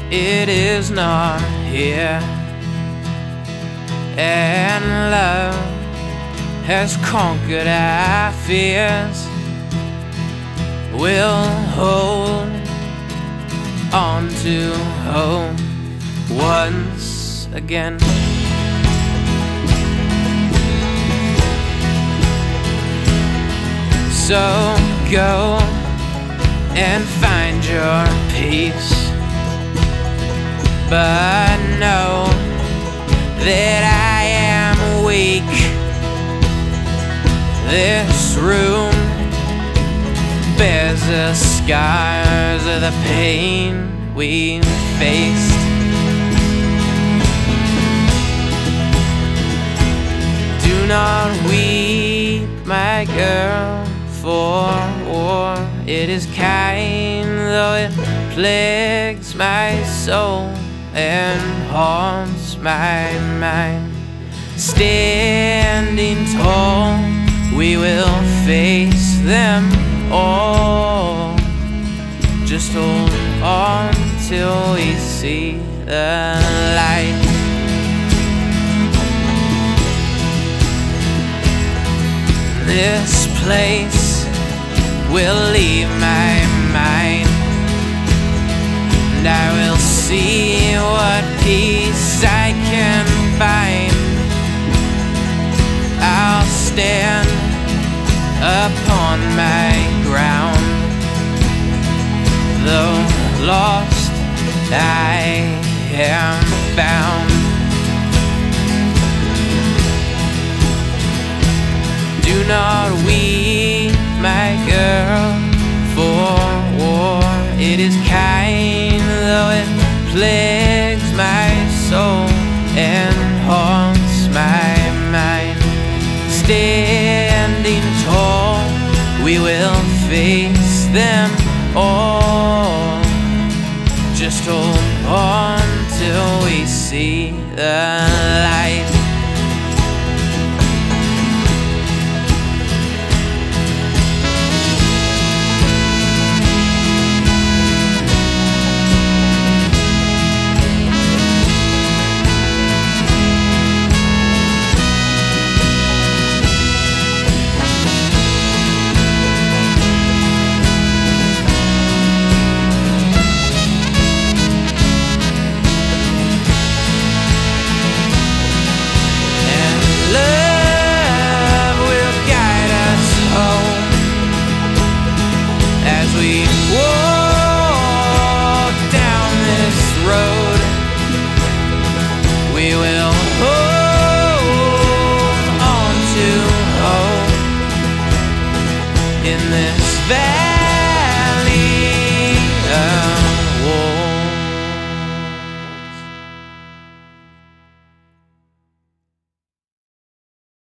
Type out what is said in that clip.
it is not here, and love has conquered our fears. We'll hold on to hope once again. So go and find your peace, but know that I am weak. This room bears the scars of the pain we faced. Do not weep, my girl, for war. It is kind, though it plagues my soul and haunts my mind. Standing tall, we will face them all. Just hold on till we see the light. This place will leave my mind, and I will see what peace I can find. I'll stand upon my ground, though lost I am found. Do not weep, my girl, for war. It is kind, though it plagues my soul and haunts my mind. Standing tall, we will face them all. Just hold on till we see the light.